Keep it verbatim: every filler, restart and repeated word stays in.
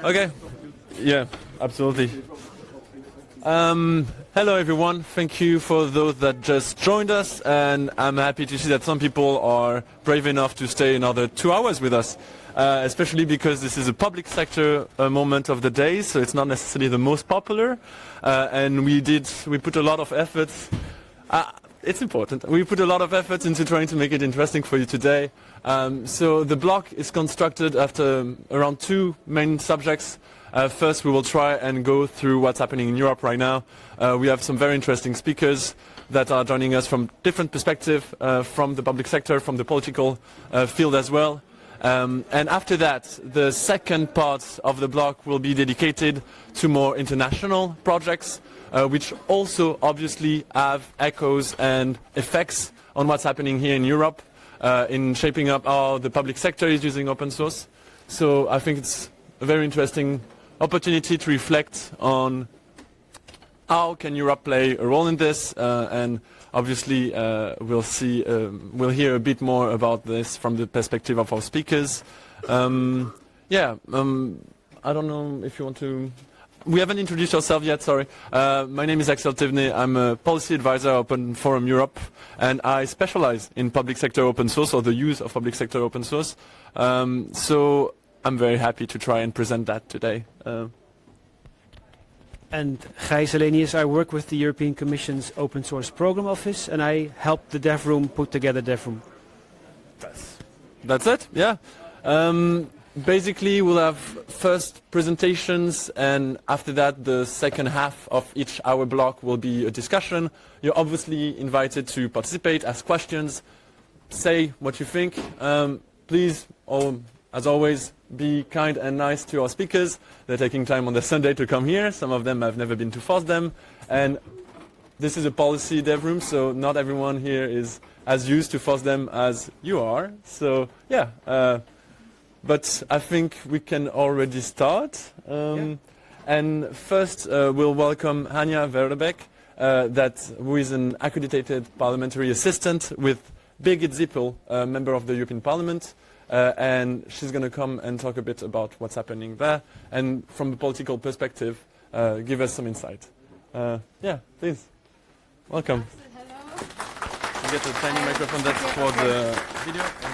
Okay. Yeah, absolutely. Um, hello everyone, thank you for those that just joined us, and I'm happy to see that some people are brave enough to stay another two hours with us, uh, especially because this is a public sector uh, moment of the day, so it's not necessarily the most popular, uh, and we did, we put a lot of efforts, uh, it's important, we put a lot of efforts into trying to make it interesting for you today. Um, so the block is constructed after um, around two main subjects. Uh, first, we will try and go through what's happening in Europe right now. Uh, we have some very interesting speakers that are joining us from different perspectives, uh, from the public sector, from the political uh, field as well. Um, and after that, the second part of the block will be dedicated to more international projects, uh, which also obviously have echoes and effects on what's happening here in Europe, uh, in shaping up how the public sector is using open source. So I think it's a very interesting opportunity to reflect on how can Europe play a role in this, uh, and obviously uh, we'll see, um, we'll hear a bit more about this from the perspective of our speakers. Um, yeah, um, I don't know if you want to. We haven't introduced yourself yet. Sorry. Uh, my name is Axel Thévenet. I'm a policy advisor at Open Forum Europe, and I specialize in public sector open source, or the use of public sector open source. Um, so. I'm very happy to try and present that today. Uh, and Gijs Elenius, I work with the European Commission's Open Source Program Office, and I helped the DevRoom put together DevRoom. That's, that's it, yeah. Um, basically, we'll have first presentations, and after that, the second half of each hour block will be a discussion. You're obviously invited to participate, ask questions, say what you think. Um, please, oh, as always, be kind and nice to our speakers. They're taking time on the Sunday to come here. Some of them have never been to FOSDEM. And this is a policy dev room, so not everyone here is as used to FOSDEM as you are. So, yeah. Uh, but I think we can already start. Um, yeah. And first, uh, we'll welcome Hanja Verbeek, uh, that, who is an accredited parliamentary assistant with Birgit Zippel, a member of the European Parliament. Uh, and she's going to come and talk a bit about what's happening there, and from the political perspective, uh, give us some insight. Uh, yeah, please. Welcome. Hello. You get a tiny microphone that's for the video.